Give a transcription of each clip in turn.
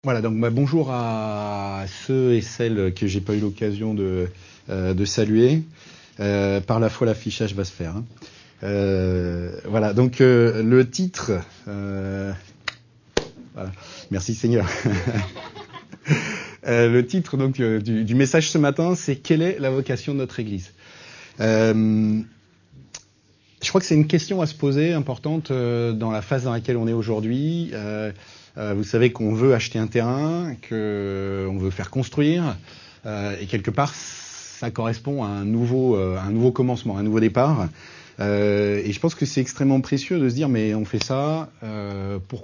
Voilà, donc bonjour à ceux et celles que j'ai pas eu l'occasion de saluer. Par la foi, l'affichage va se faire. Hein. Voilà, donc le titre. Voilà, merci Seigneur. Le titre donc du message ce matin, c'est quelle est la vocation de notre Église. Je crois que c'est une question à se poser importante dans la phase dans laquelle on est aujourd'hui. Vous savez qu'on veut acheter un terrain, qu'on veut faire construire, et quelque part, ça correspond à un nouveau commencement, un nouveau départ. Et je pense que c'est extrêmement précieux de se dire, mais on fait ça, pourquoi ?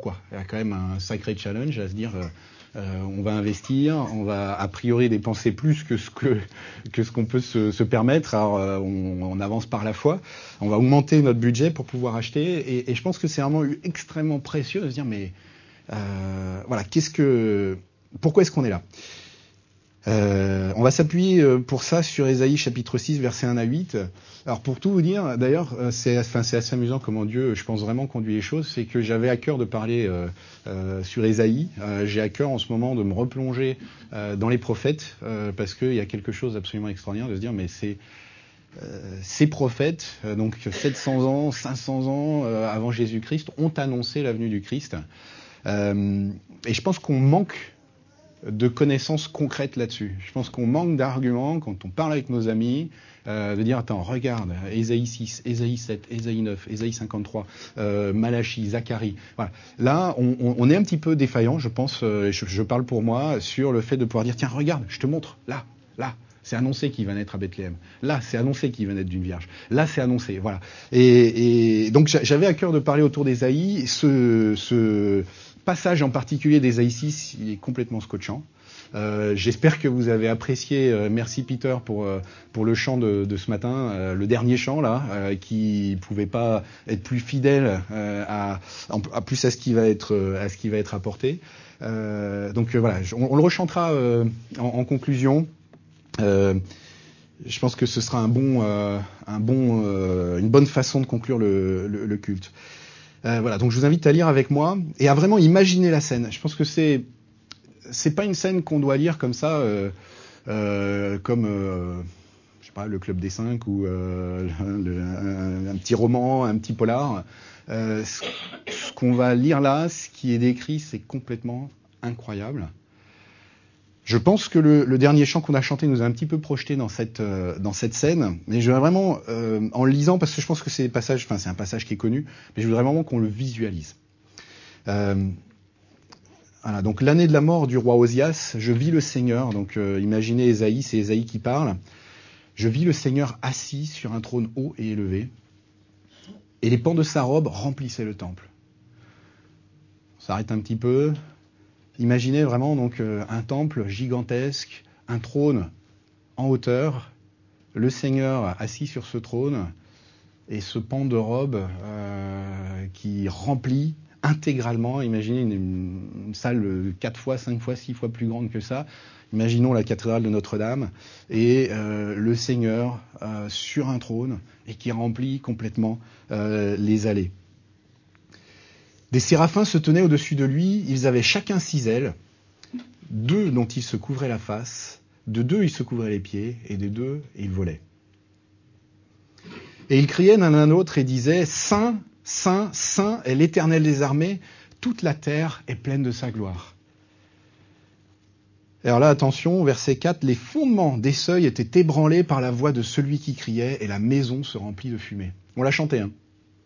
Il y a quand même un sacré challenge à se dire, on va investir, on va a priori dépenser plus que ce qu'on peut se permettre. Alors, on avance par la foi, on va augmenter notre budget pour pouvoir acheter. Et je pense que c'est vraiment extrêmement précieux de se dire, mais voilà, pourquoi est-ce qu'on est là ? On va s'appuyer pour ça sur Ésaïe chapitre 6 versets 1 à 8. Alors pour tout vous dire, d'ailleurs, c'est assez amusant comment Dieu, je pense vraiment conduit les choses, c'est que j'avais à cœur de parler sur Ésaïe. J'ai à cœur en ce moment de me replonger dans les prophètes parce qu'il y a quelque chose d'absolument extraordinaire de se dire mais ces prophètes, donc 700 ans, 500 ans avant Jésus-Christ, ont annoncé la venue du Christ. Et je pense qu'on manque de connaissances concrètes là-dessus. Je pense qu'on manque d'arguments quand on parle avec nos amis, de dire attends, regarde, Ésaïe 6, Ésaïe 7, Ésaïe 9, Ésaïe 53, Malachie, Zacharie. Voilà. Là, on est un petit peu défaillant, je pense, je parle pour moi, sur le fait de pouvoir dire tiens, regarde, je te montre, là. C'est annoncé qu'il va naître à Bethléem. Là, c'est annoncé qu'il va naître d'une vierge. Là, c'est annoncé. Voilà. Et donc, j'avais à cœur de parler autour d'Ésaïe. Ce passage en particulier d'Ésaïe 6, il est complètement scotchant. J'espère que vous avez apprécié. Merci Peter pour le chant de ce matin, le dernier chant là, qui pouvait pas être plus fidèle à plus à ce qui va être apporté. Donc voilà, on le rechantera en conclusion. Je pense que ce sera une bonne façon de conclure le culte. Voilà, donc je vous invite à lire avec moi et à vraiment imaginer la scène. Je pense que c'est pas une scène qu'on doit lire comme ça, comme je sais pas, le Club des 5 ou un petit roman, un petit polar. Ce qu'on va lire là, ce qui est décrit, c'est complètement incroyable. Je pense que le dernier chant qu'on a chanté nous a un petit peu projeté dans cette scène, mais je voudrais vraiment, en le lisant, parce que je pense que c'est un passage qui est connu, mais je voudrais vraiment qu'on le visualise. Voilà, donc l'année de la mort du roi Osias, je vis le Seigneur, donc imaginez Ésaïe, c'est Ésaïe qui parle, je vis le Seigneur assis sur un trône haut et élevé, et les pans de sa robe remplissaient le temple. On s'arrête un petit peu. Imaginez vraiment donc un temple gigantesque, un trône en hauteur, le Seigneur assis sur ce trône et ce pan de robe qui remplit intégralement. Imaginez une salle 4 fois, 5 fois, 6 fois plus grande que ça. Imaginons la cathédrale de Notre-Dame et le Seigneur sur un trône et qui remplit complètement les allées. Des séraphins se tenaient au-dessus de lui, ils avaient chacun 6 ailes, 2 dont ils se couvraient la face, de 2 ils se couvraient les pieds, et de 2 ils volaient. Et ils criaient l'un à l'autre et disaient « Saint, Saint, Saint est l'Éternel des armées, toute la terre est pleine de sa gloire. » Alors là, attention, verset 4, « Les fondements des seuils étaient ébranlés par la voix de celui qui criait, et la maison se remplit de fumée. » On l'a chanté, hein.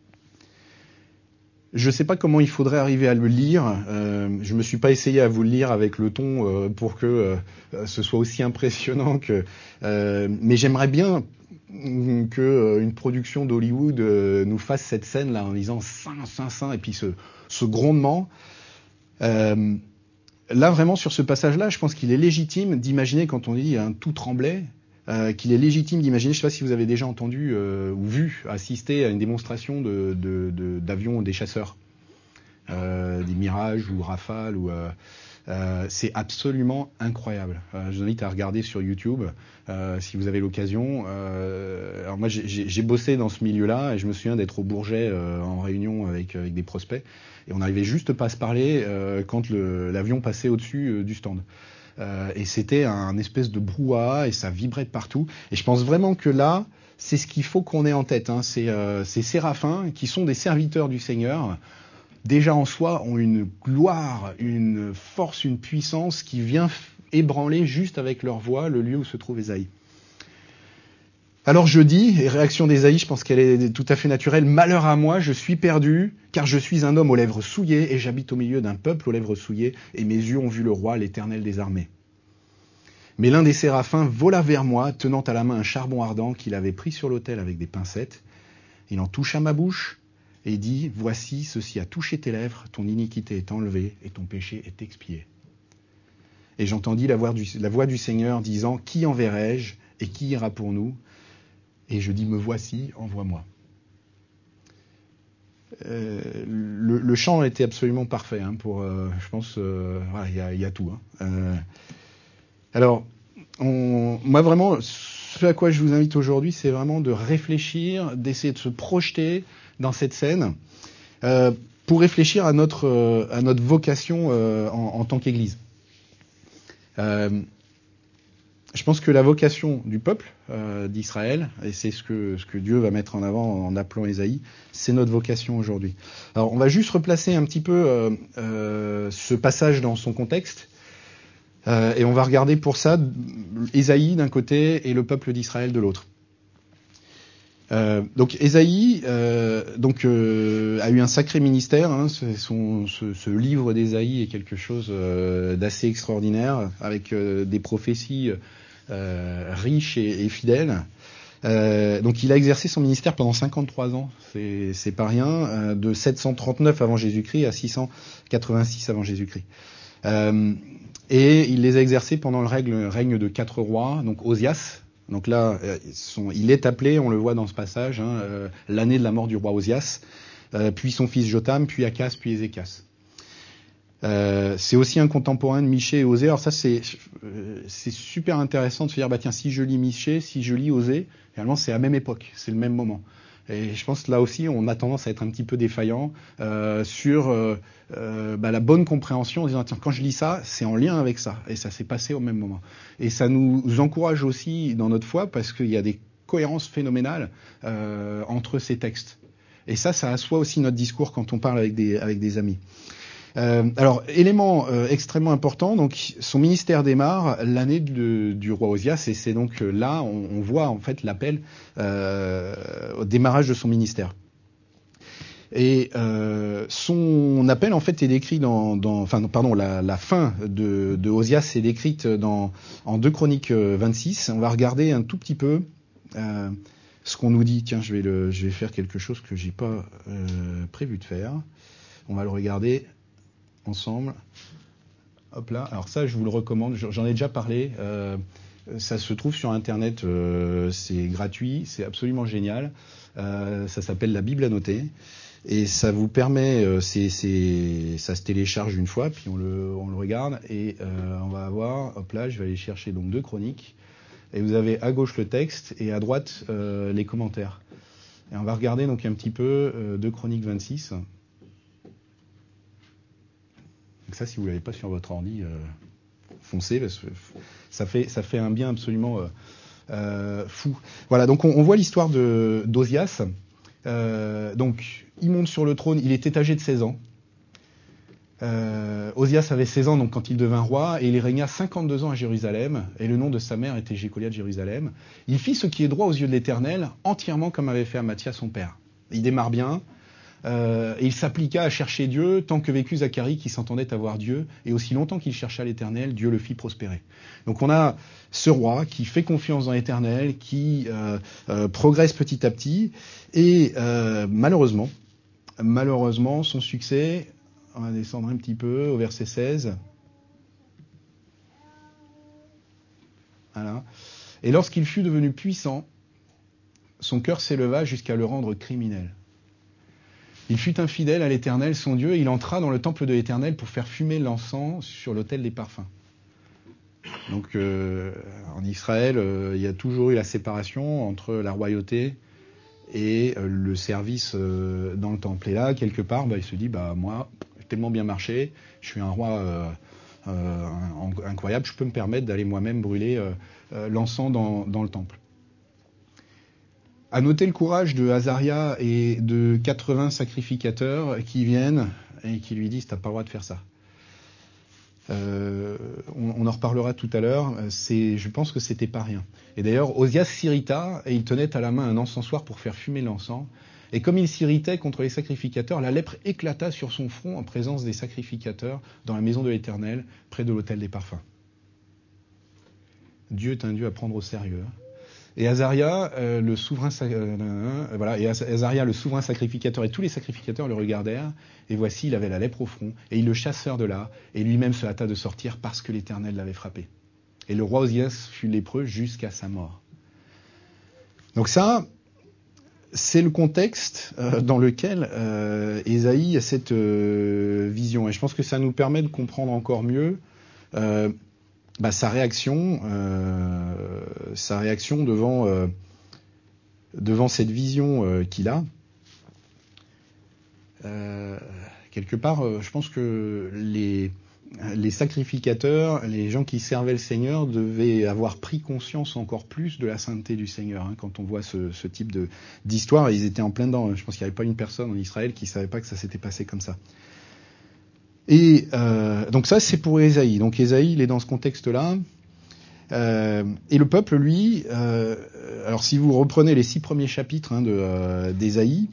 Je ne sais pas comment il faudrait arriver à le lire. Je me suis pas essayé à vous le lire avec le ton pour que ce soit aussi impressionnant que. Mais j'aimerais bien que une production d'Hollywood nous fasse cette scène là en disant Saint, Saint, Saint et puis ce grondement. Là vraiment sur ce passage-là, je pense qu'il est légitime d'imaginer quand on dit tout tremblait. Qu'il est légitime d'imaginer, je ne sais pas si vous avez déjà entendu ou vu, assister à une démonstration d'avions des chasseurs, des Mirage ou Rafale, ou C'est absolument incroyable. Je vous invite à regarder sur YouTube si vous avez l'occasion. Alors moi, j'ai bossé dans ce milieu-là et je me souviens d'être au Bourget en réunion avec des prospects et on n'arrivait juste pas à se parler quand l'avion passait au-dessus du stand. Et c'était un espèce de brouhaha et ça vibrait de partout. Et je pense vraiment que là, c'est ce qu'il faut qu'on ait en tête. Hein. Ces séraphins qui sont des serviteurs du Seigneur. Déjà en soi, ont une gloire, une force, une puissance qui vient ébranler juste avec leur voix le lieu où se trouve Ésaïe. Alors je dis, et réaction d'Ésaïe, je pense qu'elle est tout à fait naturelle, « Malheur à moi, je suis perdu, car je suis un homme aux lèvres souillées, et j'habite au milieu d'un peuple aux lèvres souillées, et mes yeux ont vu le roi, l'Éternel des armées. » Mais l'un des séraphins vola vers moi, tenant à la main un charbon ardent qu'il avait pris sur l'autel avec des pincettes. Il en toucha ma bouche, et dit, « Voici, ceci a touché tes lèvres, ton iniquité est enlevée et ton péché est expié. » Et j'entendis la voix du Seigneur disant, « Qui enverrai-je et qui ira pour nous ?» Et je dis, « Me voici, envoie-moi. » Le chant était absolument parfait hein, pour, je pense, voilà, y a tout. Hein. Alors, moi vraiment, ce à quoi je vous invite aujourd'hui, c'est vraiment de réfléchir, d'essayer de se projeter dans cette scène pour réfléchir à notre vocation en tant qu'Église. Je pense que la vocation du peuple d'Israël, et c'est ce que Dieu va mettre en avant en appelant Ésaïe, c'est notre vocation aujourd'hui. Alors on va juste replacer un petit peu ce passage dans son contexte, et on va regarder pour ça Ésaïe d'un côté et le peuple d'Israël de l'autre. Donc Ésaïe a eu un sacré ministère. Hein, ce livre d'Ésaïe est quelque chose d'assez extraordinaire, avec des prophéties riches et fidèles. Donc il a exercé son ministère pendant 53 ans, c'est pas rien, de 739 avant Jésus-Christ à 686 avant Jésus-Christ. Et il les a exercés pendant le règne de 4 rois, donc Osias. Donc là, il est appelé, on le voit dans ce passage, hein, l'année de la mort du roi Osias, puis son fils Jotham, puis Achaz, puis Ézéchias. C'est aussi un contemporain de Michée et Osée. Alors ça, c'est super intéressant de se dire, bah tiens, si je lis Michée, si je lis Osée, finalement c'est à la même époque, c'est le même moment. Et je pense que là aussi, on a tendance à être un petit peu défaillant sur la bonne compréhension en disant, tiens, quand je lis ça, c'est en lien avec ça, et ça s'est passé au même moment. Et ça nous encourage aussi dans notre foi, parce qu'il y a des cohérences phénoménales entre ces textes. Et ça assoit aussi notre discours quand on parle avec des amis. Alors, élément extrêmement important, donc son ministère démarre l'année du roi Osias, et c'est donc là on voit en fait l'appel au démarrage de son ministère. Et son appel en fait est décrit la fin de Osias est décrite en 2 Chroniques 26. On va regarder un tout petit peu ce qu'on nous dit. Tiens, je vais faire quelque chose que j'ai pas prévu de faire. On va le regarder ensemble. Hop là. Alors ça, je vous le recommande. J'en ai déjà parlé. Ça se trouve sur Internet. C'est gratuit. C'est absolument génial. Ça s'appelle la Bible annotée. Et ça vous permet, ça se télécharge une fois, puis on le regarde, et on va avoir, hop là, je vais aller chercher donc 2 chroniques, et vous avez à gauche le texte, et à droite les commentaires. Et on va regarder donc un petit peu 2 Chroniques 26. Donc ça, si vous ne l'avez pas sur votre ordi, foncez, parce que ça fait un bien absolument fou. Voilà, donc on voit l'histoire d'Osias. Donc, il monte sur le trône, il était âgé de 16 ans. Osias avait 16 ans donc quand il devint roi, et il régna 52 ans à Jérusalem, et le nom de sa mère était Jécolia de Jérusalem. Il fit ce qui est droit aux yeux de l'Éternel, entièrement comme avait fait Amathia son père. Il démarre bien, et il s'appliqua à chercher Dieu tant que vécut Zacharie qui s'entendait avoir Dieu, et aussi longtemps qu'il chercha l'Éternel, Dieu le fit prospérer. Donc on a ce roi qui fait confiance dans l'Éternel, qui progresse petit à petit, et malheureusement, son succès, on va descendre un petit peu au verset 16. Voilà. Et lorsqu'il fut devenu puissant, son cœur s'éleva jusqu'à le rendre criminel. Il fut infidèle à l'Éternel, son Dieu, et il entra dans le temple de l'Éternel pour faire fumer l'encens sur l'autel des parfums. Donc en Israël, il y a toujours eu la séparation entre la royauté et le service dans le temple. Et là, quelque part, il se dit, moi, j'ai tellement bien marché, je suis un roi incroyable, je peux me permettre d'aller moi-même brûler l'encens dans le temple. À noter le courage de Azaria et de 80 sacrificateurs qui viennent et qui lui disent « t'as pas le droit de faire ça ». On en reparlera tout à l'heure, je pense que c'était pas rien. Et d'ailleurs, Osias s'irrita et il tenait à la main un encensoir pour faire fumer l'encens. Et comme il s'irritait contre les sacrificateurs, la lèpre éclata sur son front en présence des sacrificateurs dans la maison de l'Éternel, près de l'autel des parfums. Dieu est un Dieu à prendre au sérieux. Et Azaria, le souverain sacrificateur et tous les sacrificateurs le regardèrent, et voici, il avait la lèpre au front, et ils le chassèrent de là, et lui-même se hâta de sortir parce que l'Éternel l'avait frappé. Et le roi Osias fut lépreux jusqu'à sa mort. Donc ça, c'est le contexte dans lequel Ésaïe a cette vision. Et je pense que ça nous permet de comprendre encore mieux sa réaction devant cette vision qu'il a. Quelque part, je pense que les sacrificateurs, les gens qui servaient le Seigneur devaient avoir pris conscience encore plus de la sainteté du Seigneur. Quand on voit ce type d'histoire, ils étaient en plein dedans. Je pense qu'il n'y avait pas une personne en Israël qui ne savait pas que ça s'était passé comme ça. Et donc ça, c'est pour Ésaïe. Donc Ésaïe, il est dans ce contexte-là. Et le peuple, lui, alors si vous reprenez les 6 premiers chapitres d'Ésaïe,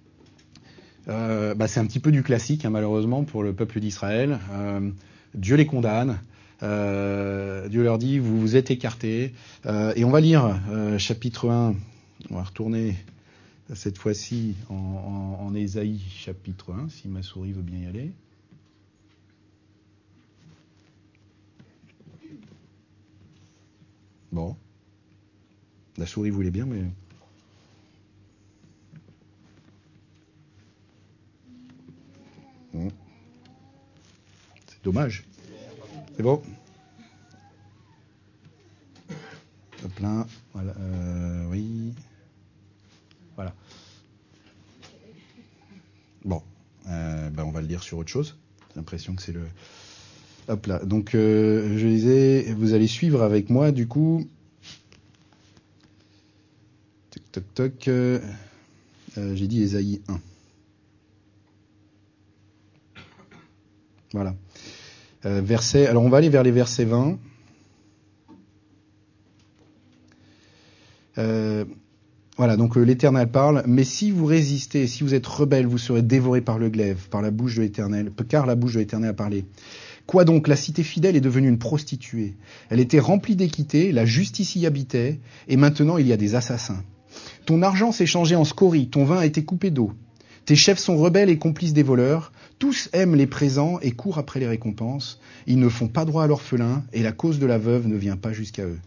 c'est un petit peu du classique, malheureusement, pour le peuple d'Israël. Dieu les condamne. Dieu leur dit, vous vous êtes écartés. Et on va lire chapitre 1. On va retourner cette fois-ci en Ésaïe chapitre 1, si ma souris veut bien y aller. Bon. La souris voulait bien, mais... Bon. C'est dommage. C'est bon. Hop là. Voilà. Oui. Voilà. Bon. On va le lire sur autre chose. J'ai l'impression que c'est le... Hop là. Donc, je disais, vous allez suivre avec moi, du coup. Toc, toc, toc. J'ai dit Ésaïe 1. Voilà. Alors, on va aller vers les versets 20. Voilà, donc l'Éternel parle. Mais si vous résistez, si vous êtes rebelles, vous serez dévorés par le glaive, par la bouche de l'Éternel, car la bouche de l'Éternel a parlé. Quoi donc, la cité fidèle est devenue une prostituée. Elle était remplie d'équité, la justice y habitait, et maintenant il y a des assassins. Ton argent s'est changé en scorie, ton vin a été coupé d'eau. Tes chefs sont rebelles et complices des voleurs. Tous aiment les présents et courent après les récompenses. Ils ne font pas droit à l'orphelin, et la cause de la veuve ne vient pas jusqu'à eux.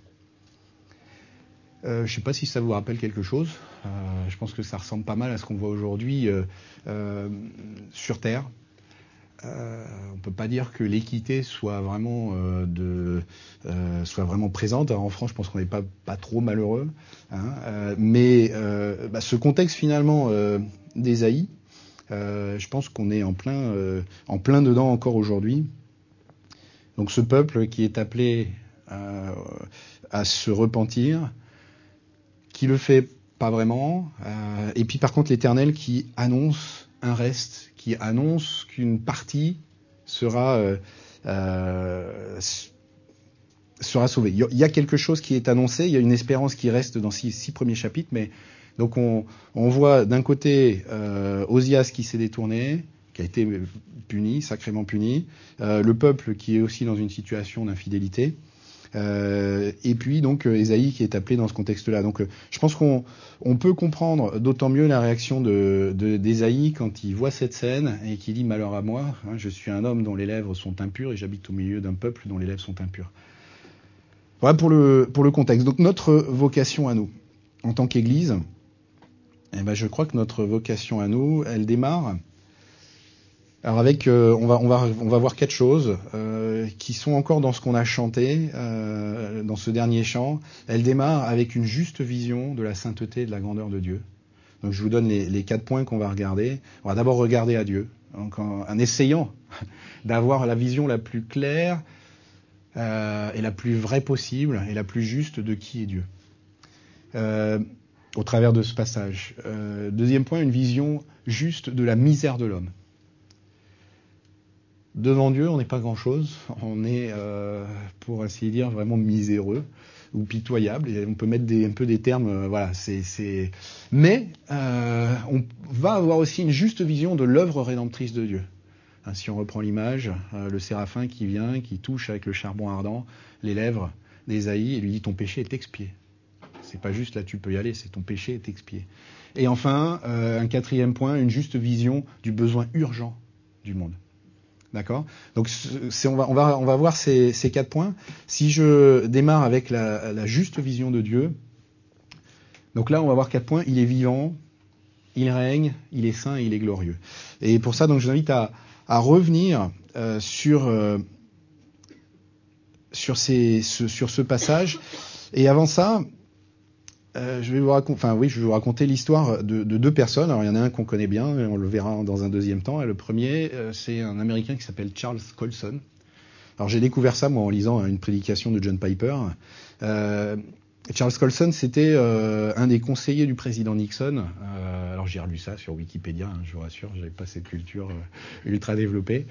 Je ne sais pas si ça vous rappelle quelque chose. Je pense que ça ressemble pas mal à ce qu'on voit aujourd'hui sur Terre. On ne peut pas dire que l'équité soit vraiment présente. Alors en France, je pense qu'on n'est pas trop malheureux. Mais ce contexte finalement d'Ésaïe, je pense qu'on est en plein dedans encore aujourd'hui. Donc ce peuple qui est appelé à se repentir, qui le fait pas vraiment, et puis par contre l'Éternel qui annonce un reste, qui annonce qu'une partie sera sauvée. Il y a quelque chose qui est annoncé, il y a une espérance qui reste dans ces 6 premiers chapitres, mais donc on voit d'un côté Osias qui s'est détourné, qui a été puni, sacrément puni, le peuple qui est aussi dans une situation d'infidélité, et puis donc Ésaïe qui est appelé dans ce contexte-là. Donc je pense qu'on peut comprendre d'autant mieux la réaction d'Ésaïe quand il voit cette scène et qu'il dit malheur à moi, je suis un homme dont les lèvres sont impures et j'habite au milieu d'un peuple dont les lèvres sont impures. Voilà pour le contexte. Donc notre vocation à nous, en tant qu'Église, Eh ben, je crois que notre vocation à nous, elle démarre. Alors avec, on va voir 4 choses qui sont encore dans ce qu'on a chanté dans ce dernier chant. Elle démarre avec une juste vision de la sainteté et de la grandeur de Dieu. Donc je vous donne les 4 points qu'on va regarder. On va d'abord regarder à Dieu, donc en essayant d'avoir la vision la plus claire et la plus vraie possible et la plus juste de qui est Dieu. Au travers de ce passage. Deuxième point, une vision juste de la misère de l'homme. Devant Dieu, on n'est pas grand-chose. On est, pour ainsi dire, vraiment miséreux ou pitoyable. Et on peut mettre un peu des termes. Voilà, Mais on va avoir aussi une juste vision de l'œuvre rédemptrice de Dieu. Hein, si on reprend l'image, le séraphin qui vient, qui touche avec le charbon ardent les lèvres d'Ésaïe et lui dit ton péché est expié. C'est pas juste là, tu peux y aller, c'est ton péché est expié. Et enfin, un 4e point, une juste vision du besoin urgent du monde. D'accord ? Donc on va voir ces 4 points. Si je démarre avec la juste vision de Dieu, donc là on va voir 4 points. Il est vivant, il règne, il est saint et il est glorieux. Et pour ça, donc je vous invite à revenir sur ce passage. Et avant ça, je vais vous raconter l'histoire de 2 personnes. Alors il y en a un qu'on connaît bien, on le verra dans un deuxième temps. Et le premier, c'est un Américain qui s'appelle Charles Colson. Alors j'ai découvert ça moi en lisant une prédication de John Piper. Charles Colson, c'était un des conseillers du président Nixon. Alors j'ai relu ça sur Wikipédia, hein, je vous rassure, j'avais pas cette culture ultra développée.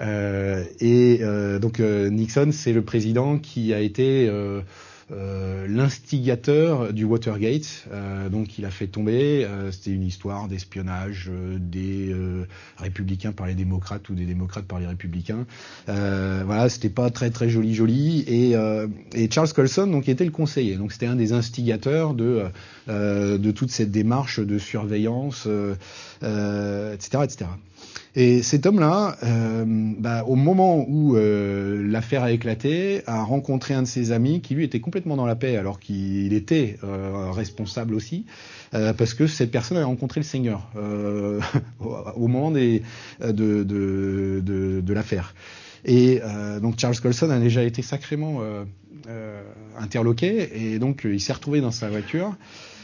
Donc Nixon, c'est le président qui a été l'instigateur du Watergate. Donc il a fait tomber, c'était une histoire d'espionnage des républicains par les démocrates ou des démocrates par les républicains. Voilà, c'était pas très très joli. Et Charles Colson donc était le conseiller. Donc c'était un des instigateurs de toute cette démarche de surveillance, etc. Et cet homme-là, au moment où l'affaire a éclaté, a rencontré un de ses amis qui lui était complètement dans la paix, alors qu'il était responsable aussi, parce que cette personne a rencontré le Seigneur au moment de l'affaire. Et donc Charles Colson a déjà été sacrément interloqué, et donc il s'est retrouvé dans sa voiture.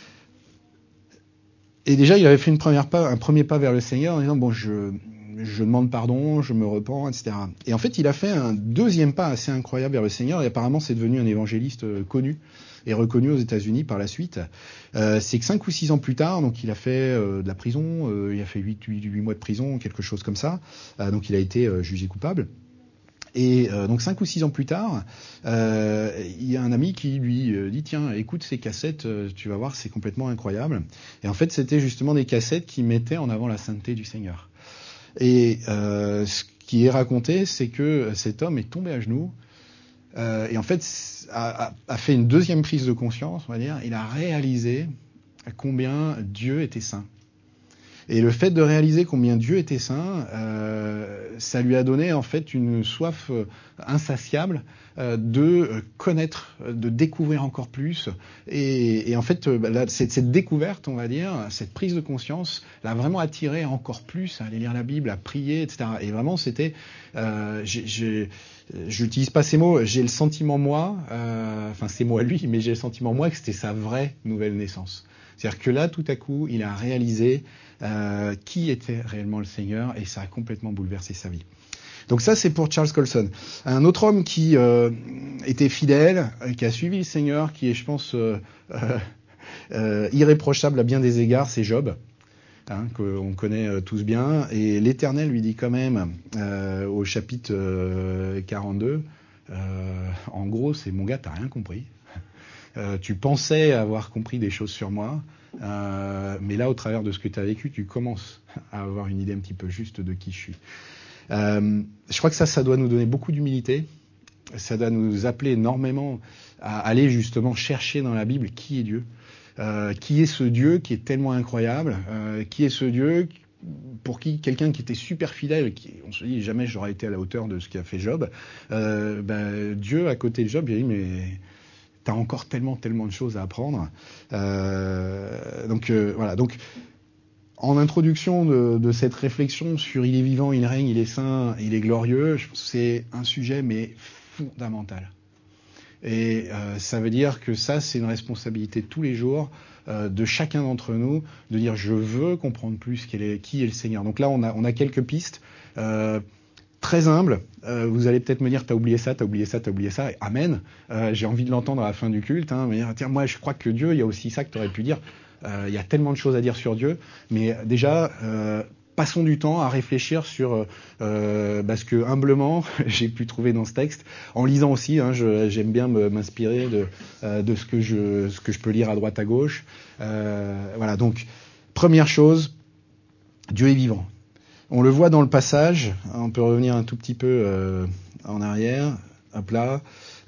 Et déjà, il avait fait un premier pas vers le Seigneur en disant bon, je demande pardon, je me repens, etc. Et en fait, il a fait un deuxième pas assez incroyable vers le Seigneur, et apparemment, c'est devenu un évangéliste connu et reconnu aux États-Unis par la suite. C'est que 5 ou 6 ans plus tard, donc il a fait de la prison, il a fait 8 mois de prison, quelque chose comme ça. Donc il a été jugé coupable. Et donc 5 ou 6 ans plus tard, il y a un ami qui lui dit tiens, écoute ces cassettes, tu vas voir, c'est complètement incroyable. Et en fait, c'était justement des cassettes qui mettaient en avant la sainteté du Seigneur. Et ce qui est raconté, c'est que cet homme est tombé à genoux et en fait a fait une deuxième prise de conscience, on va dire. Il a réalisé combien Dieu était saint. Et le fait de réaliser combien Dieu était saint, ça lui a donné en fait une soif insatiable de connaître, de découvrir encore plus. Et en fait, cette découverte, on va dire, cette prise de conscience, l'a vraiment attiré encore plus à aller lire la Bible, à prier, etc. Et vraiment, c'était, j'utilise pas ces mots, j'ai le sentiment moi, enfin c'est moi lui, mais j'ai le sentiment moi que c'était sa vraie nouvelle naissance. C'est-à-dire que là, tout à coup, il a réalisé qui était réellement le Seigneur, et ça a complètement bouleversé sa vie. Donc ça, c'est pour Charles Colson. Un autre homme qui était fidèle, qui a suivi le Seigneur, qui est, je pense, irréprochable à bien des égards, c'est Job, hein, qu'on connaît tous bien. Et l'Éternel lui dit quand même, au chapitre 42, en gros, c'est « Mon gars, t'as rien compris. Tu pensais avoir compris des choses sur moi, mais là, au travers de ce que tu as vécu, tu commences à avoir une idée un petit peu juste de qui je suis. » Je crois que ça doit nous donner beaucoup d'humilité. Ça doit nous appeler énormément à aller justement chercher dans la Bible qui est Dieu. Qui est ce Dieu qui est tellement incroyable, qui est ce Dieu pour qui quelqu'un qui était super fidèle, on se dit jamais j'aurais été à la hauteur de ce qu'a fait Job, Dieu à côté de Job, il a dit mais t'as encore tellement de choses à apprendre. Voilà. Donc en introduction de cette réflexion sur il est vivant, il règne, il est saint, il est glorieux, je pense que c'est un sujet mais fondamental. Et ça veut dire que ça, c'est une responsabilité de tous les jours de chacun d'entre nous, de dire je veux comprendre plus qui est le Seigneur. Donc là, on a quelques pistes très humbles. Vous allez peut-être me dire t'as oublié ça, t'as oublié ça, t'as oublié ça. Et amen. J'ai envie de l'entendre à la fin du culte. Me dire tiens, moi je crois que Dieu, il y a aussi ça que tu aurais pu dire. Il y a tellement de choses à dire sur Dieu, mais déjà passons du temps à réfléchir sur ce que humblement j'ai pu trouver dans ce texte, en lisant aussi. J'aime bien m'inspirer de ce que je peux lire à droite à gauche. Voilà. Donc première chose, Dieu est vivant. On le voit dans le passage. On peut revenir un tout petit peu en arrière. Hop là.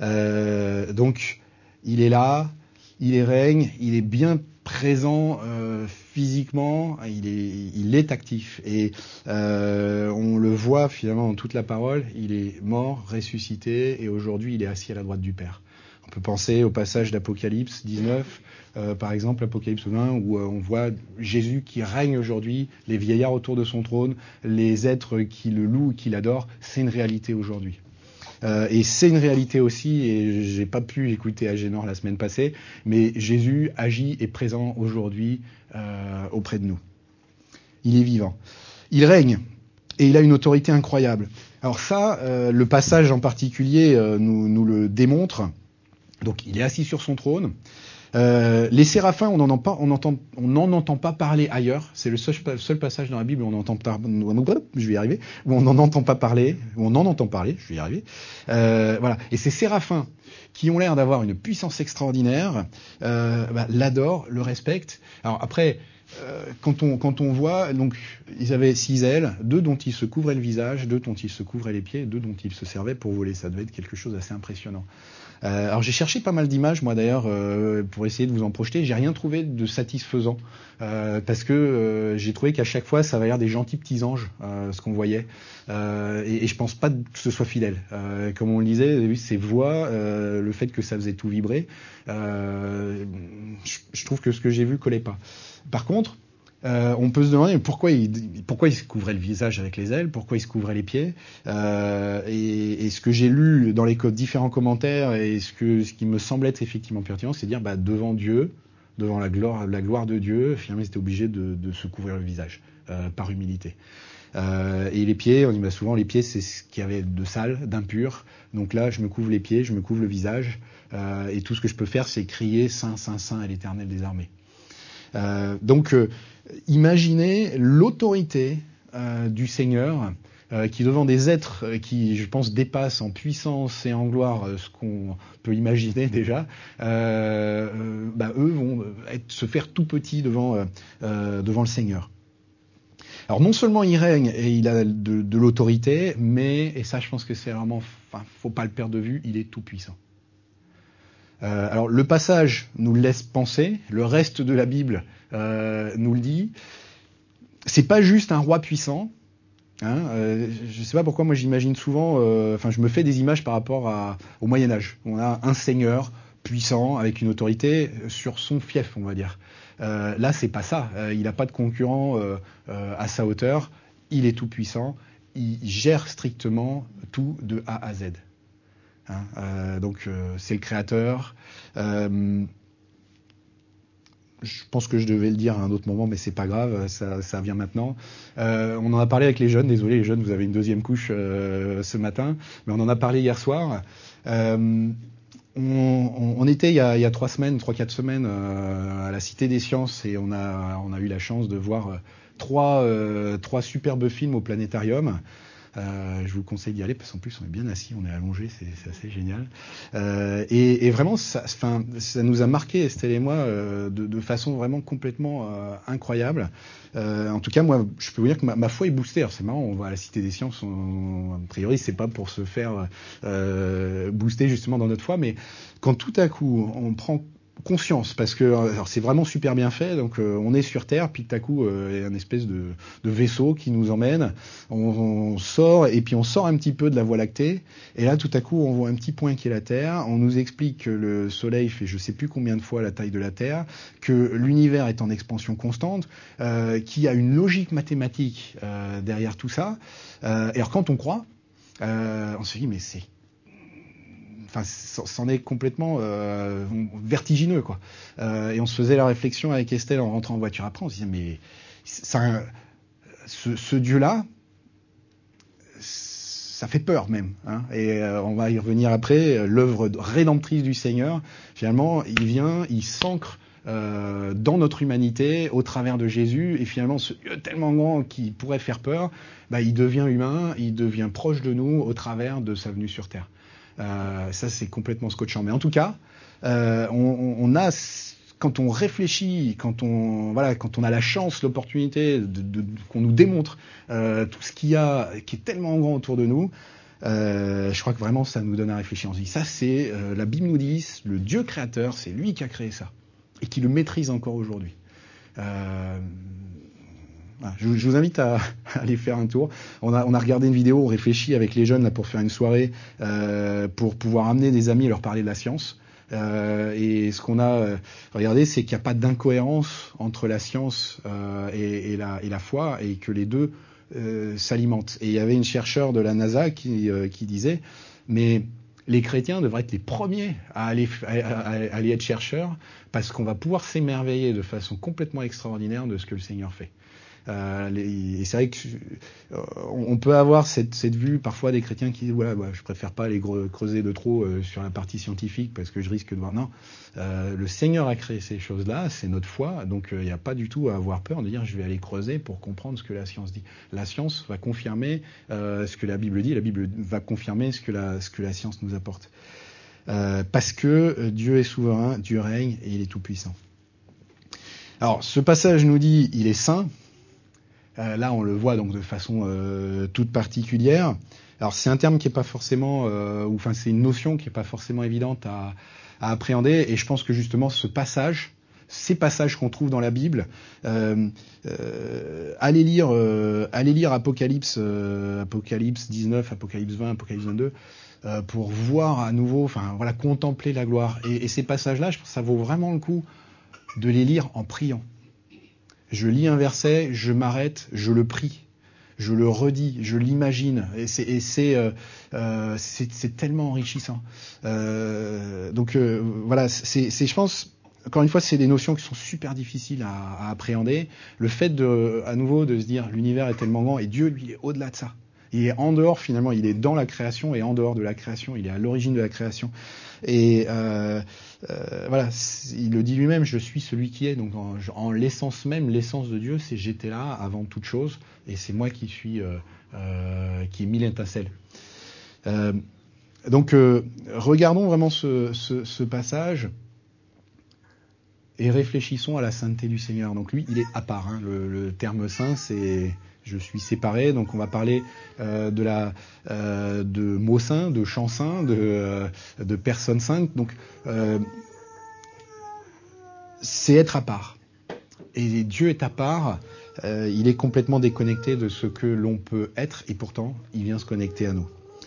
Donc il est là, il règne, il est bien présent physiquement, il est actif et on le voit finalement dans toute la parole. Il est mort, ressuscité et aujourd'hui il est assis à la droite du Père. On peut penser au passage d'Apocalypse 19, par exemple Apocalypse 20, où on voit Jésus qui règne aujourd'hui, les vieillards autour de son trône, les êtres qui le louent, qui l'adorent. C'est une réalité aujourd'hui. Et c'est une réalité aussi, et j'ai pas pu écouter Agénor la semaine passée, mais Jésus agit et présent aujourd'hui auprès de nous. Il est vivant. Il règne, et il a une autorité incroyable. Alors ça, le passage en particulier nous le démontre. Donc il est assis sur son trône. Les séraphins, on n'en entend pas parler ailleurs. C'est le seul passage dans la Bible où on entend je vais y arriver, où on n'en entend pas parler, où on en entend parler, je vais y arriver. Voilà. Et ces séraphins qui ont l'air d'avoir une puissance extraordinaire, l'adorent, le respectent. Alors après, quand on voit, donc ils avaient 6 ailes, 2 dont ils se couvraient le visage, 2 dont ils se couvraient les pieds, 2 dont ils se servaient pour voler. Ça devait être quelque chose d'assez impressionnant. Alors j'ai cherché pas mal d'images, moi d'ailleurs, pour essayer de vous en projeter. J'ai rien trouvé de satisfaisant parce que j'ai trouvé qu'à chaque fois ça avait l'air des gentils petits anges, ce qu'on voyait, et je pense pas que ce soit fidèle. Comme on le disait, ces voix, le fait que ça faisait tout vibrer, je trouve que ce que j'ai vu collait pas. Par contre, on peut se demander pourquoi il se couvrait le visage avec les ailes, pourquoi il se couvrait les pieds. Et ce que j'ai lu dans les différents commentaires et ce qui me semble être effectivement pertinent, c'est de dire devant Dieu, devant la gloire de Dieu, finalement, ils étaient obligés de se couvrir le visage par humilité. Et les pieds, on dit souvent, les pieds, c'est ce qu'il y avait de sale, d'impur. Donc là, je me couvre les pieds, je me couvre le visage, et tout ce que je peux faire, c'est crier Saint, Saint, Saint est l'Éternel des armées. Donc, imaginez l'autorité du Seigneur qui, devant des êtres qui, je pense, dépassent en puissance et en gloire ce qu'on peut imaginer déjà, eux vont se faire tout petits devant le Seigneur. Alors non seulement il règne et il a de l'autorité, mais, et ça je pense que c'est vraiment, faut pas le perdre de vue, il est tout puissant. Alors le passage nous le laisse penser, le reste de la Bible nous le dit. C'est pas juste un roi puissant. Je sais pas pourquoi moi j'imagine souvent, je me fais des images par rapport au Moyen-Âge. On a un seigneur puissant avec une autorité sur son fief, on va dire. Là c'est pas ça. Il n'a pas de concurrent à sa hauteur. Il est tout puissant. Il gère strictement tout de A à Z. Donc c'est le créateur. Je pense que je devais le dire à un autre moment, mais c'est pas grave, ça vient maintenant. On en a parlé avec les jeunes. Désolé les jeunes, vous avez une deuxième couche ce matin, mais on en a parlé hier soir. On était il y a 3-4 semaines à la Cité des Sciences et on a eu la chance de voir trois superbes films au planétarium. Je vous conseille d'y aller parce qu'en plus on est bien assis, on est allongé, c'est assez génial. Et vraiment, ça nous a marqué, Estelle et moi, de façon vraiment complètement incroyable. En tout cas, moi, je peux vous dire que ma foi est boostée. Alors, c'est marrant, on va à la Cité des Sciences, a priori, c'est pas pour se faire booster justement dans notre foi, mais quand tout à coup on prend conscience, parce que alors c'est vraiment super bien fait. Donc on est sur Terre, puis tout à coup il y a une espèce de vaisseau qui nous emmène. On sort, et puis on sort un petit peu de la Voie lactée. Et là, tout à coup, on voit un petit point qui est la Terre. On nous explique que le Soleil fait je sais plus combien de fois la taille de la Terre, que l'univers est en expansion constante, qu'il y a une logique mathématique derrière tout ça. Et alors quand on croit, on se dit mais enfin, c'en est complètement vertigineux, quoi. Et on se faisait la réflexion avec Estelle en rentrant en voiture après, on se disait, mais ce Dieu-là, ça fait peur même. Hein. Et on va y revenir après, l'œuvre rédemptrice du Seigneur, finalement, il vient, il s'ancre dans notre humanité, au travers de Jésus, et finalement, ce Dieu tellement grand qui pourrait faire peur, il devient humain, il devient proche de nous au travers de sa venue sur Terre. Ça, c'est complètement scotchant. Mais en tout cas, on a, quand on réfléchit, quand on a la chance, l'opportunité qu'on nous démontre tout ce qu'il y a, qui est tellement grand autour de nous, je crois que vraiment ça nous donne à réfléchir. On se dit, ça c'est, la Bible nous dit, le Dieu créateur, c'est lui qui a créé ça et qui le maîtrise encore aujourd'hui. Voilà, je vous invite à aller faire un tour. On a regardé une vidéo, on réfléchit avec les jeunes là pour faire une soirée, pour pouvoir amener des amis et leur parler de la science. Et ce qu'on a regardé, c'est qu'il n'y a pas d'incohérence entre la science et la foi, et que les deux s'alimentent. Et il y avait une chercheure de la NASA qui disait, mais les chrétiens devraient être les premiers à aller être chercheurs, parce qu'on va pouvoir s'émerveiller de façon complètement extraordinaire de ce que le Seigneur fait. Et c'est vrai que on peut avoir cette vue parfois des chrétiens qui disent je préfère pas aller creuser de trop sur la partie scientifique parce que je risque de voir. Non, le Seigneur a créé ces choses-là, c'est notre foi, donc il n'y a pas du tout à avoir peur de dire je vais aller creuser pour comprendre ce que la science dit. La science va confirmer ce que la Bible dit, la Bible va confirmer ce que la science nous apporte. Parce que Dieu est souverain, Dieu règne et il est tout puissant. Alors ce passage nous dit il est saint. Là, on le voit donc de façon toute particulière. Alors, c'est un terme qui est pas forcément, c'est une notion qui est pas forcément évidente à appréhender. Et je pense que justement, ces passages qu'on trouve dans la Bible, allez lire Apocalypse 19, Apocalypse 20, Apocalypse 22, pour voir à nouveau, contempler la gloire. Et ces passages-là, je pense que ça vaut vraiment le coup de les lire en priant. Je lis un verset, je m'arrête, je le prie, je le redis, je l'imagine, et c'est tellement enrichissant. Je pense, encore une fois, c'est des notions qui sont super difficiles à appréhender. Le fait à nouveau de se dire l'univers est tellement grand et Dieu lui est au-delà de ça. Il est en dehors finalement, il est dans la création et en dehors de la création, il est à l'origine de la création. Et il le dit lui-même, je suis celui qui est. Donc en l'essence même, l'essence de Dieu, c'est j'étais là avant toute chose, et c'est moi qui suis qui ai mis l'étincelle. Regardons vraiment ce passage et réfléchissons à la sainteté du Seigneur. Donc lui, il est à part. Hein. Le terme saint, c'est je suis séparé. Donc on va parler de mots saints, de chants saints, de personnes saintes. Donc c'est être à part. Et Dieu est à part. Il est complètement déconnecté de ce que l'on peut être, et pourtant il vient se connecter à nous.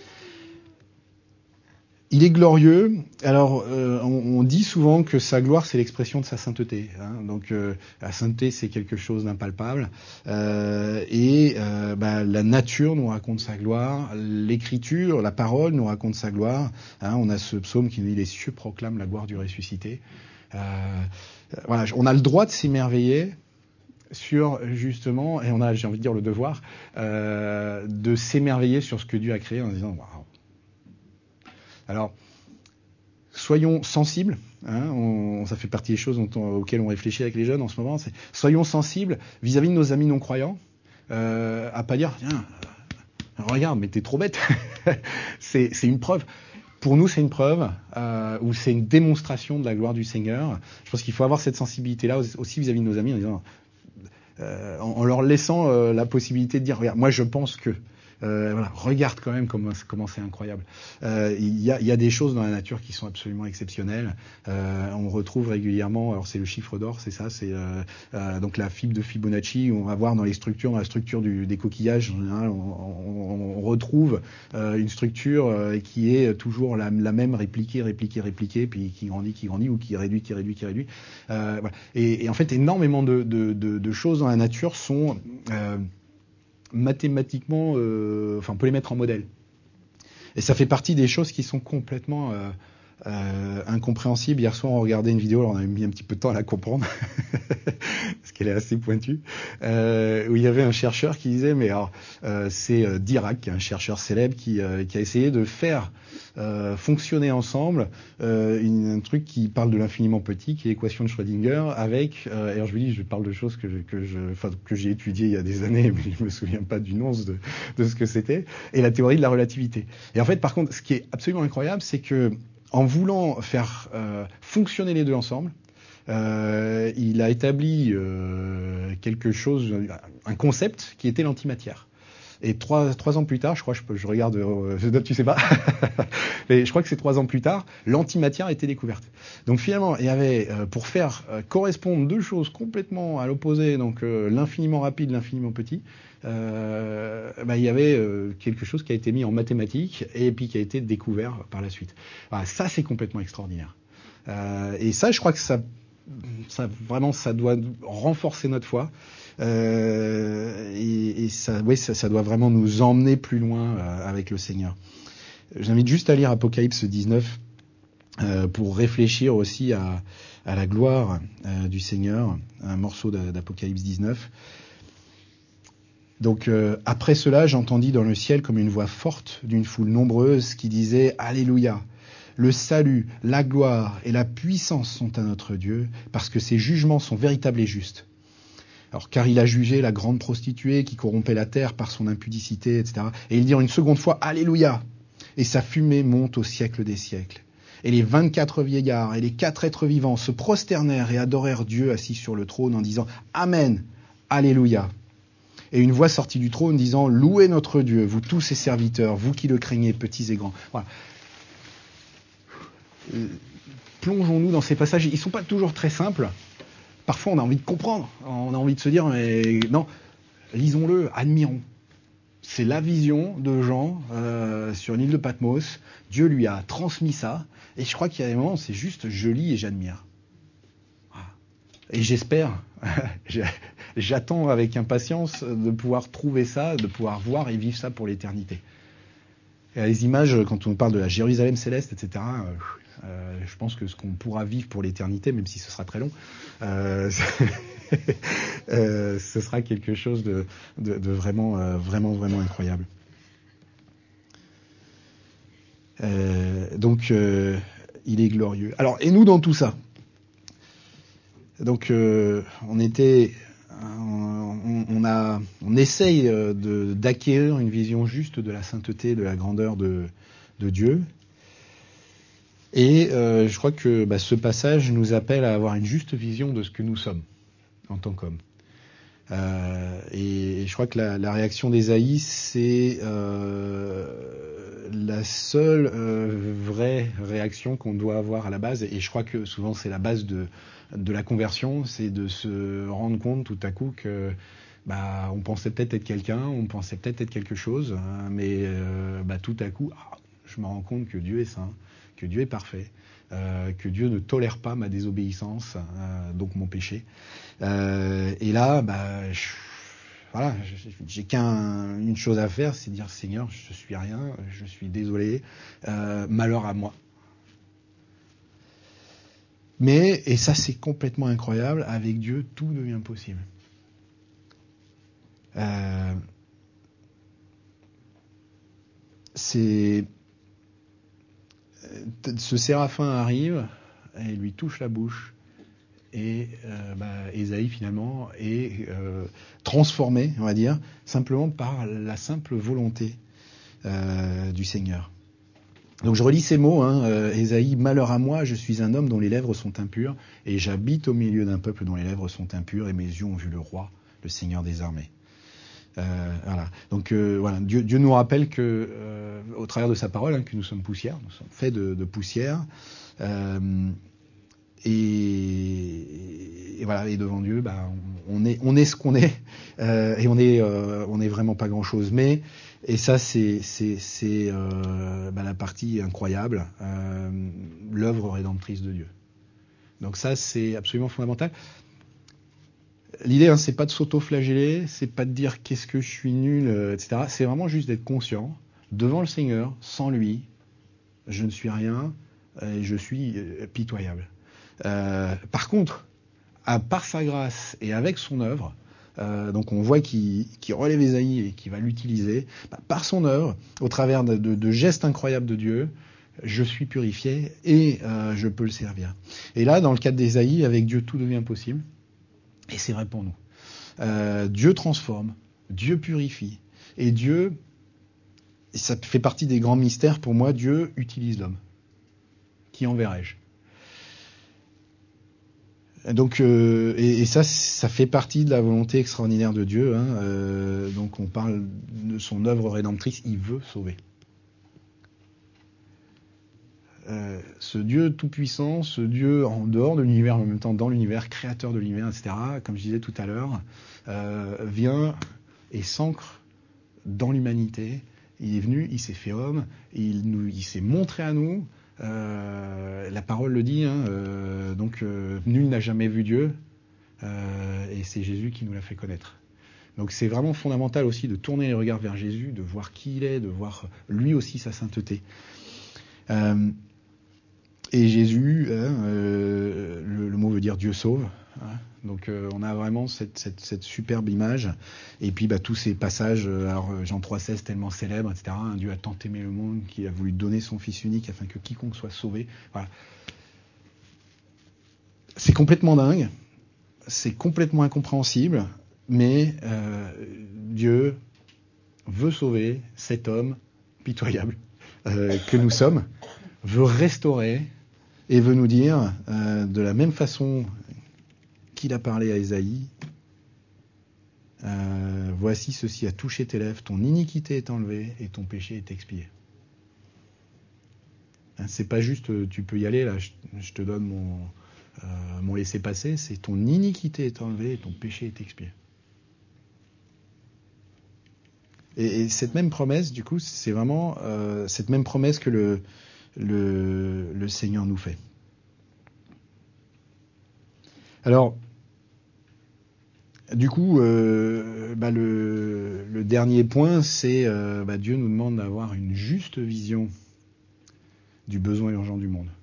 Il est glorieux. Alors, on dit souvent que sa gloire, c'est l'expression de sa sainteté. Hein. Donc, la sainteté, c'est quelque chose d'impalpable. La nature nous raconte sa gloire. L'Écriture, la parole nous raconte sa gloire. Hein, on a ce psaume qui nous dit « Les cieux proclament la gloire du ressuscité ». On a le droit de s'émerveiller sur, justement, et on a, j'ai envie de dire, le devoir de s'émerveiller sur ce que Dieu a créé en disant « Waouh ». Alors, soyons sensibles, hein, ça fait partie des choses auxquelles on réfléchit avec les jeunes en ce moment, soyons sensibles vis-à-vis de nos amis non-croyants, à pas dire, tiens, regarde, mais t'es trop bête, c'est une preuve. Pour nous, c'est une preuve, ou c'est une démonstration de la gloire du Seigneur. Je pense qu'il faut avoir cette sensibilité-là aussi vis-à-vis de nos amis, en disant, en leur laissant la possibilité de dire, regarde, moi je pense que... Voilà, regarde quand même comment c'est incroyable. Il y a des choses dans la nature qui sont absolument exceptionnelles. On retrouve régulièrement, alors c'est le chiffre d'or, c'est ça, c'est donc la fibre de Fibonacci. On va voir dans la structure des coquillages, en général, on retrouve une structure qui est toujours la même, répliquée, puis qui grandit ou qui réduit. Voilà. Et en fait, énormément de choses dans la nature sont mathématiquement, on peut les mettre en modèle. Et ça fait partie des choses qui sont complètement incompréhensibles. Hier soir, on regardait une vidéo, alors on a mis un petit peu de temps à la comprendre, parce qu'elle est assez pointue, où il y avait un chercheur qui disait, mais alors, c'est Dirac, un chercheur célèbre, qui a essayé de faire fonctionner ensemble un truc qui parle de l'infiniment petit, qui est l'équation de Schrödinger, avec, alors je vous dis, je parle de choses que j'ai étudiées il y a des années, mais je me souviens pas du nom de ce que c'était, et la théorie de la relativité. Et en fait, par contre, ce qui est absolument incroyable, c'est que en voulant faire fonctionner les deux ensemble, il a établi quelque chose, un concept qui était l'antimatière. Et trois ans plus tard, je regarde, tu sais pas, mais je crois que c'est 3 ans plus tard, l'antimatière a été découverte. Donc finalement, il y avait, pour faire correspondre deux choses complètement à l'opposé, donc l'infiniment rapide, l'infiniment petit, il y avait quelque chose qui a été mis en mathématiques et puis qui a été découvert par la suite. Voilà, ça, c'est complètement extraordinaire. Et ça, je crois que ça doit renforcer notre foi. Et ça doit vraiment nous emmener plus loin avec le Seigneur. J'invite juste à lire Apocalypse 19 pour réfléchir aussi à la gloire du Seigneur, un morceau d'Apocalypse 19. Donc après cela, j'entendis dans le ciel comme une voix forte d'une foule nombreuse qui disait « Alléluia ! Le salut, la gloire et la puissance sont à notre Dieu, parce que ses jugements sont véritables et justes. Alors, car il a jugé la grande prostituée qui corrompait la terre par son impudicité, etc. Et il dit en une seconde fois, Alléluia! Et sa fumée monte au siècle des siècles. Et les 24 vieillards et les 4 êtres vivants se prosternèrent et adorèrent Dieu assis sur le trône en disant, Amen! Alléluia! Et une voix sortit du trône disant, Louez notre Dieu, vous tous ses serviteurs, vous qui le craignez, petits et grands. Voilà. Plongeons-nous dans ces passages. Ils ne sont pas toujours très simples. Parfois, on a envie de comprendre. On a envie de se dire, mais non, lisons-le, admirons. C'est la vision de Jean sur une île de Patmos. Dieu lui a transmis ça. Et je crois qu'il y a des moments où c'est juste, je lis et j'admire. Et j'espère, j'attends avec impatience de pouvoir trouver ça, de pouvoir voir et vivre ça pour l'éternité. Et les images, quand on parle de la Jérusalem céleste, etc., je pense que ce qu'on pourra vivre pour l'éternité, même si ce sera très long, ce sera quelque chose de vraiment incroyable. Donc, il est glorieux. Alors, et nous dans tout ça? Donc, on essaye d'acquérir une vision juste de la sainteté, de la grandeur de Dieu. Et je crois que ce passage nous appelle à avoir une juste vision de ce que nous sommes en tant qu'hommes. Et je crois que la réaction d'Ésaïe, c'est la seule vraie réaction qu'on doit avoir à la base. Et je crois que souvent c'est la base de la conversion, c'est de se rendre compte tout à coup que on pensait peut-être être quelqu'un, on pensait peut-être être quelque chose, hein, mais tout à coup, je me rends compte que Dieu est saint, que Dieu est parfait, que Dieu ne tolère pas ma désobéissance, donc mon péché. Et là, j'ai qu'une chose à faire, c'est dire Seigneur, je suis rien, je suis désolé, malheur à moi. Mais, et ça c'est complètement incroyable, avec Dieu, tout devient possible. Ce séraphin arrive et lui touche la bouche. Et Ésaïe finalement est transformé, on va dire, simplement par la simple volonté du Seigneur. Donc je relis ces mots, Ésaïe, malheur à moi, je suis un homme dont les lèvres sont impures, et j'habite au milieu d'un peuple dont les lèvres sont impures, et mes yeux ont vu le roi, le Seigneur des armées. Voilà. Donc voilà, Dieu nous rappelle que, au travers de sa parole, que nous sommes poussière, nous sommes faits de poussière, et voilà. Et devant Dieu, on est ce qu'on est, et on est vraiment pas grand chose. Mais et ça, c'est la partie incroyable, l'œuvre rédemptrice de Dieu. Donc ça, c'est absolument fondamental. L'idée, c'est pas de s'auto-flageller, c'est pas de dire qu'est-ce que je suis nul, etc. C'est vraiment juste d'être conscient, devant le Seigneur, sans lui, je ne suis rien, et je suis pitoyable. Par contre, par sa grâce et avec son œuvre, donc on voit qu'il relève Ésaïe et qu'il va l'utiliser, par son œuvre, au travers de gestes incroyables de Dieu, je suis purifié et je peux le servir. Et là, dans le cadre d'Ésaïe, avec Dieu, tout devient possible. Et c'est vrai pour nous. Dieu transforme, Dieu purifie. Et Dieu, ça fait partie des grands mystères pour moi, Dieu utilise l'homme. Qui enverrai-je ? Donc, et ça fait partie de la volonté extraordinaire de Dieu. Donc on parle de son œuvre rédemptrice, il veut sauver. Ce Dieu tout-puissant, ce Dieu en dehors de l'univers, en même temps dans l'univers, créateur de l'univers, etc., comme je disais tout à l'heure, vient et s'ancre dans l'humanité. Il est venu, il s'est fait homme, il s'est montré à nous. La parole le dit, donc nul n'a jamais vu Dieu, et c'est Jésus qui nous l'a fait connaître. Donc c'est vraiment fondamental aussi de tourner les regards vers Jésus, de voir qui il est, de voir lui aussi sa sainteté. Et Jésus, le mot veut dire Dieu sauve. Donc on a vraiment cette superbe image. Et puis tous ces passages, alors Jean 3,16 tellement célèbre, etc. Dieu a tant aimé le monde qu'il a voulu donner son Fils unique afin que quiconque soit sauvé. Voilà. C'est complètement dingue, c'est complètement incompréhensible, mais Dieu veut sauver cet homme pitoyable que nous sommes, veut restaurer et veut nous dire, de la même façon qu'il a parlé à Ésaïe, voici ceci a touché tes lèvres, ton iniquité est enlevée et ton péché est expié. C'est pas juste tu peux y aller, là je te donne mon laissez-passer, c'est ton iniquité est enlevée et ton péché est expié. Et cette même promesse, du coup, c'est vraiment cette même promesse que le Seigneur nous fait. Alors, du coup, le dernier point, c'est Dieu nous demande d'avoir une juste vision du besoin urgent du monde.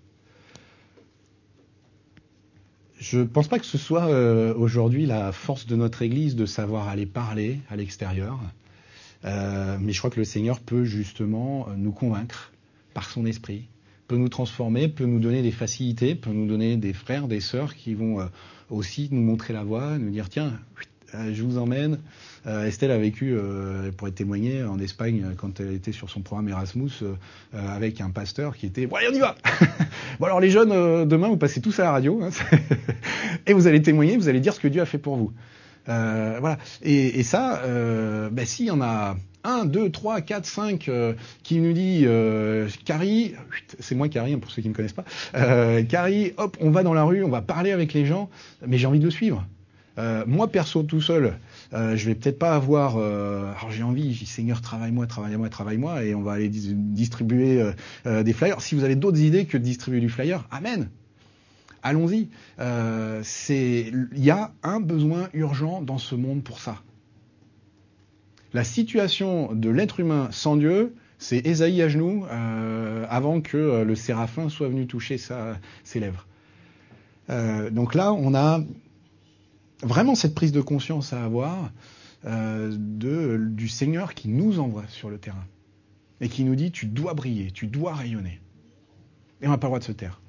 Je ne pense pas que ce soit aujourd'hui la force de notre Église de savoir aller parler à l'extérieur, mais je crois que le Seigneur peut justement nous convaincre par son esprit, peut nous transformer, peut nous donner des facilités, peut nous donner des frères, des sœurs qui vont aussi nous montrer la voie, nous dire tiens, je vous emmène. Estelle a vécu, elle pourrait témoigner, en Espagne quand elle était sur son programme Erasmus avec un pasteur qui était bon allez on y va. Bon alors les jeunes demain vous passez tous à la radio et vous allez témoigner, vous allez dire ce que Dieu a fait pour vous. Voilà. Et ça, s'il y en a 1, 2, 3, 4, 5 qui nous dit Carrie, c'est moi Carrie pour ceux qui ne me connaissent pas, Carrie, hop, on va dans la rue, on va parler avec les gens, mais j'ai envie de le suivre. Moi perso tout seul, je vais peut-être pas avoir. Alors j'ai envie, je dis Seigneur travaille-moi, et on va aller distribuer des flyers. Si vous avez d'autres idées que de distribuer du flyer, amen. Allons-y. Il y a un besoin urgent dans ce monde pour ça. La situation de l'être humain sans Dieu, c'est Ésaïe à genoux avant que le séraphin soit venu toucher ses lèvres. Donc là, on a vraiment cette prise de conscience à avoir du Seigneur qui nous envoie sur le terrain et qui nous dit tu dois briller, tu dois rayonner. Et on n'a pas le droit de se taire.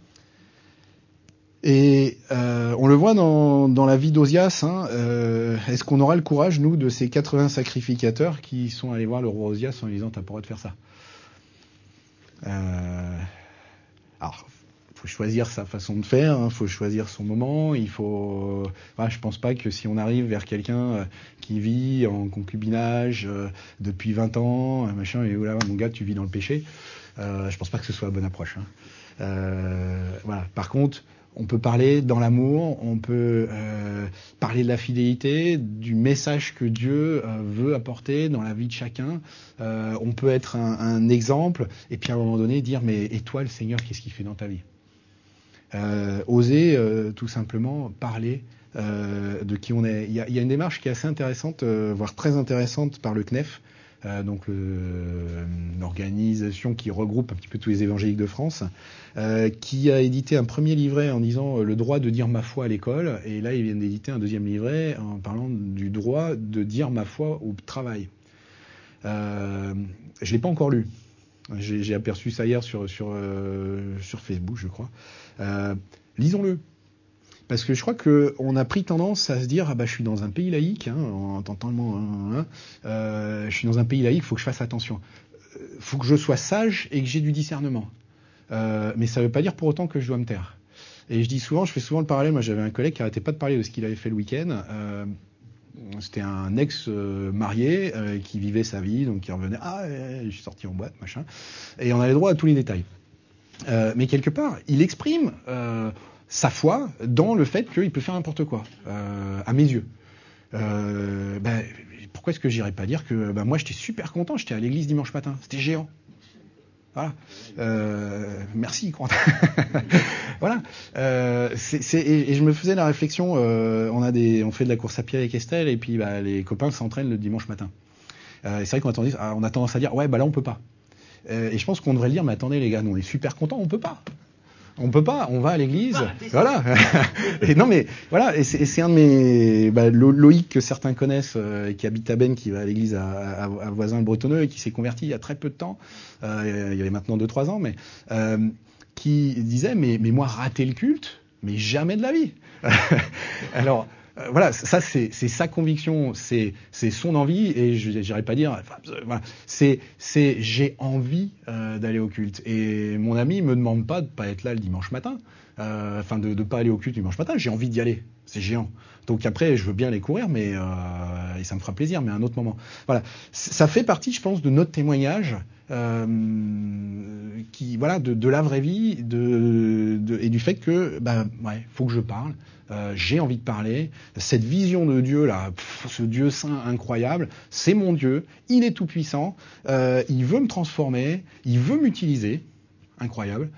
Et on le voit dans la vie d'Ozias. Est-ce qu'on aura le courage, nous, de ces 80 sacrificateurs qui sont allés voir le roi Ozias en lui disant t'as pas le droit de faire ça. Alors, faut choisir sa façon de faire, hein, faut choisir son moment. Il faut, je pense pas que si on arrive vers quelqu'un qui vit en concubinage depuis 20 ans, machin, et oula, mon gars, tu vis dans le péché. Je pense pas que ce soit la bonne approche. Hein. Voilà. Par contre, on peut parler dans l'amour, on peut parler de la fidélité, du message que Dieu veut apporter dans la vie de chacun. On peut être un exemple, et puis à un moment donné dire, mais et toi, le Seigneur, qu'est-ce qu'il fait dans ta vie ? Oser tout simplement parler de qui on est. Il y a une démarche qui est assez intéressante, voire très intéressante par le CNEF, donc l'organisation qui regroupe un petit peu tous les évangéliques de France, qui a édité un premier livret en disant le droit de dire ma foi à l'école, et là ils viennent d'éditer un deuxième livret en parlant du droit de dire ma foi au travail. Je l'ai pas encore lu. J'ai aperçu ça hier sur Facebook, je crois. Lisons-le. Parce que je crois qu'on a pris tendance à se dire je suis dans un pays laïque, en tentant le mot, je suis dans un pays laïque, il faut que je fasse attention. Faut que je sois sage et que j'ai du discernement. Mais ça ne veut pas dire pour autant que je dois me taire. Et je fais souvent le parallèle. Moi, j'avais un collègue qui arrêtait pas de parler de ce qu'il avait fait le week-end. C'était un ex-marié qui vivait sa vie, donc qui revenait, je suis sorti en boîte, machin. Et on avait droit à tous les détails. Mais quelque part, il exprime sa foi dans le fait qu'il peut faire n'importe quoi, à mes yeux. Pourquoi est-ce que j'irais pas dire que moi j'étais super content, j'étais à l'église dimanche matin, c'était géant. Voilà. Merci, Quentin. Voilà. Et je me faisais la réflexion, on fait de la course à pied avec Estelle, et puis les copains s'entraînent le dimanche matin. Et c'est vrai qu'on a tendance à dire, là on peut pas. Et je pense qu'on devrait le dire, mais attendez les gars, nous on est super contents, on peut pas. On peut pas, on va à l'église, voilà. Et non mais voilà, et c'est un de mes Loïc que certains connaissent, qui habite à Ben, qui va à l'église à Voisin le Bretonneux et qui s'est converti il y a très peu de temps, il y avait maintenant 2-3 ans, mais qui disait mais moi rater le culte, mais jamais de la vie. Alors voilà, ça c'est sa conviction, c'est son envie, et j'irais pas dire, voilà, c'est j'ai envie d'aller au culte. Et mon ami me demande pas de pas être là le dimanche matin, de pas aller au culte dimanche matin, j'ai envie d'y aller, c'est géant. Donc après, je veux bien les courir, mais et ça me fera plaisir, mais à un autre moment. Voilà, ça fait partie, je pense, de notre témoignage, de la vraie vie, et du fait que, faut que je parle. J'ai envie de parler. Cette vision de Dieu là, ce Dieu saint incroyable, c'est mon Dieu. Il est tout puissant. Il veut me transformer. Il veut m'utiliser. Incroyable.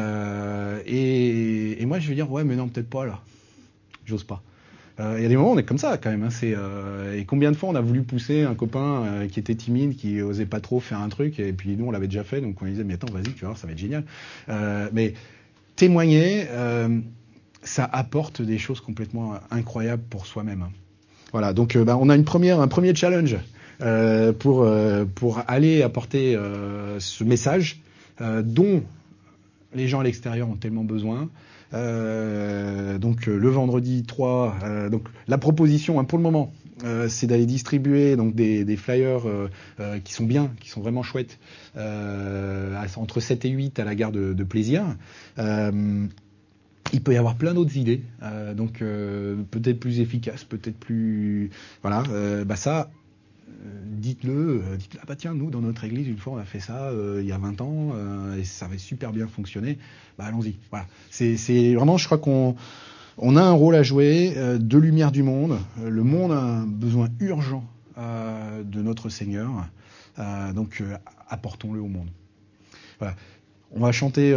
Et moi je vais dire mais non, peut-être pas là. J'ose pas. Il y a des moments où on est comme ça quand même. Et combien de fois on a voulu pousser un copain qui était timide, qui osait pas trop faire un truc, et puis nous on l'avait déjà fait, donc on lui disait mais attends, vas-y, tu vas voir, ça va être génial. Mais témoigner. Ça apporte des choses complètement incroyables pour soi-même. Voilà, donc on a un premier challenge pour aller apporter ce message dont les gens à l'extérieur ont tellement besoin. Donc le vendredi 3, donc la proposition pour le moment, c'est d'aller distribuer donc des flyers qui sont bien, qui sont vraiment chouettes, entre 7 et 8 à la gare de Plaisir. Il peut y avoir plein d'autres idées, peut-être plus efficaces, peut-être plus... Voilà, ça, dites-le, tiens, nous, dans notre église, une fois, on a fait ça il y a 20 ans, et ça avait super bien fonctionné, allons-y. Voilà. C'est vraiment, je crois qu'on a un rôle à jouer, de lumière du monde. Le monde a un besoin urgent de notre Seigneur, apportons-le au monde. Voilà. On va chanter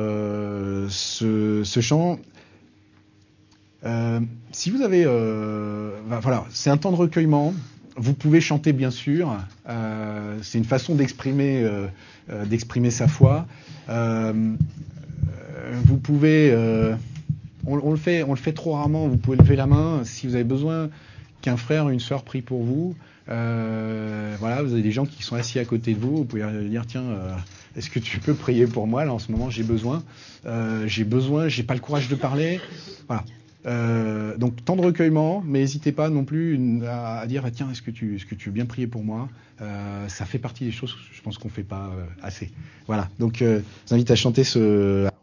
ce chant. Si vous avez... c'est un temps de recueillement. Vous pouvez chanter, bien sûr. C'est une façon d'exprimer sa foi. Vous pouvez... on le fait trop rarement. Vous pouvez lever la main si vous avez besoin qu'un frère ou une sœur prie pour vous. Vous avez des gens qui sont assis à côté de vous. Vous pouvez dire, tiens... est-ce que tu peux prier pour moi ? Là, en ce moment, j'ai besoin, j'ai pas le courage de parler. Voilà. Donc, temps de recueillement, mais n'hésitez pas non plus à dire, tiens, est-ce que tu veux bien prier pour moi ? Ça fait partie des choses, je pense qu'on fait pas assez. Voilà. Donc, je vous invite à chanter ce...